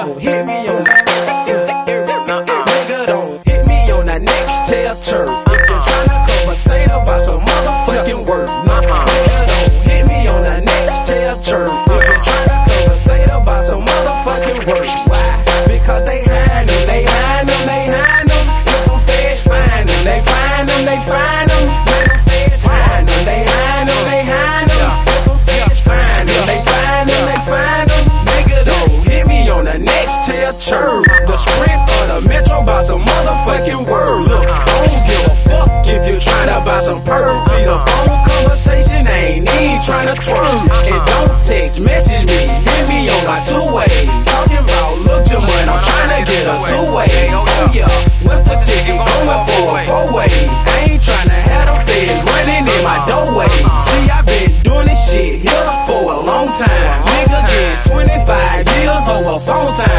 hit me on nigga, don't hit me on that next tail turn. If you're tryna conversate about some motherfucking work, nigga, don't hit me on that next tail turn. If you're tryna conversate about some motherfucking work, why? Because they hide them, they hide them, they hide them. If them feds find them, they find them, they find them. When them feds hide them, they hide them, they hide them. If them feds find them, they find them, they find them. Nigga, don't hit me on the next tail turn. The Sprint or the Metro by some motherfucking word. Look, I don't give a fuck if you're tryna buy some pearls. See the phone conversation, I ain't even tryna twerk. And don't text message me